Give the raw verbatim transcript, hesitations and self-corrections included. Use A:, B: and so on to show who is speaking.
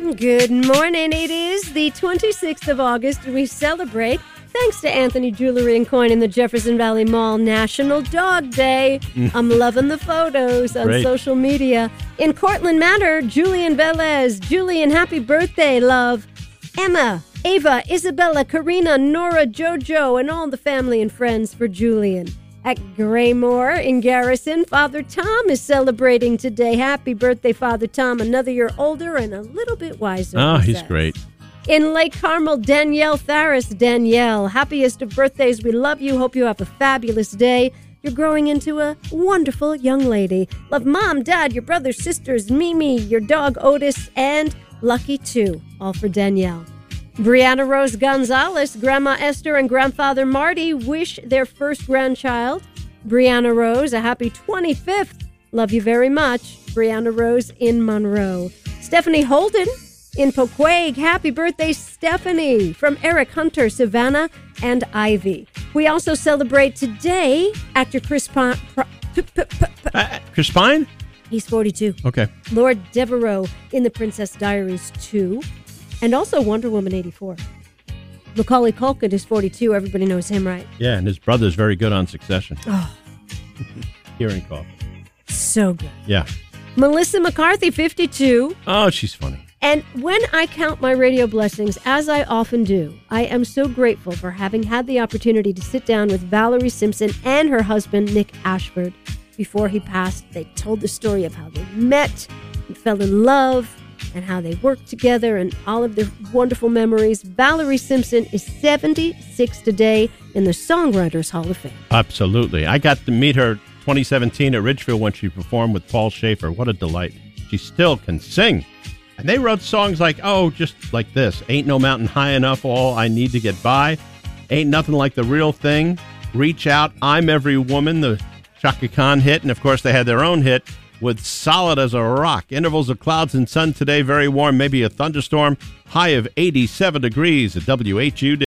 A: Good morning. It is the twenty-sixth of August. We celebrate, thanks to Anthony Jewelry and Coin in the Jefferson Valley Mall, National Dog Day. I'm loving the photos on
B: Great.
A: social media. In Cortland Manor, Julian Velez. Julian, happy birthday, love. Emma, Ava, Isabella, Karina, Nora, Jojo, and all the family and friends for Julian. At Graymore in Garrison, Father Tom is celebrating today. Happy birthday, Father Tom. Another year older and a little bit wiser.
B: Oh,
A: he
B: he's
A: says.
B: great.
A: In Lake Carmel, Danielle Tharis. Danielle, happiest of birthdays. We love you. Hope you have a fabulous day. You're growing into a wonderful young lady. Love Mom, Dad, your brothers, sisters, Mimi, your dog Otis, and Lucky too. All for Danielle. Brianna Rose Gonzalez, Grandma Esther, and Grandfather Marty wish their first grandchild, Brianna Rose, a happy twenty-fifth. Love you very much. Brianna Rose in Monroe. Stephanie Holden in Poquag. Happy birthday, Stephanie. From Eric Hunter, Savannah, and Ivy. We also celebrate today actor Chris Pine.
B: Uh, Chris Pine?
A: He's forty-two.
B: Okay.
A: Lord Devereaux in The Princess Diaries two. And also Wonder Woman eighty-four. Macaulay Culkin is forty-two. Everybody knows him, right?
B: Yeah, and his brother's very good on Succession.
A: Oh,
B: Hearing cough.
A: so good.
B: Yeah.
A: Melissa McCarthy, fifty-two.
B: Oh, she's funny.
A: And when I count my radio blessings, as I often do, I am so grateful for having had the opportunity to sit down with Valerie Simpson and her husband, Nick Ashford. Before he passed, they told the story of how they met and fell in love, and how they worked together and all of their wonderful memories. Valerie Simpson is seventy-six today in the Songwriters Hall of Fame.
B: Absolutely. I got to meet her twenty seventeen at Ridgefield when she performed with Paul Schaefer. What a delight. She still can sing. And they wrote songs like, oh, just like this. Ain't No Mountain High Enough, All I Need to Get By. Ain't Nothing Like the Real Thing. Reach Out, I'm Every Woman, the Chaka Khan hit. And, of course, they had their own hit with Solid as a Rock. Intervals of clouds and sun today, very warm, maybe a thunderstorm. High of eighty-seven degrees at W H U D.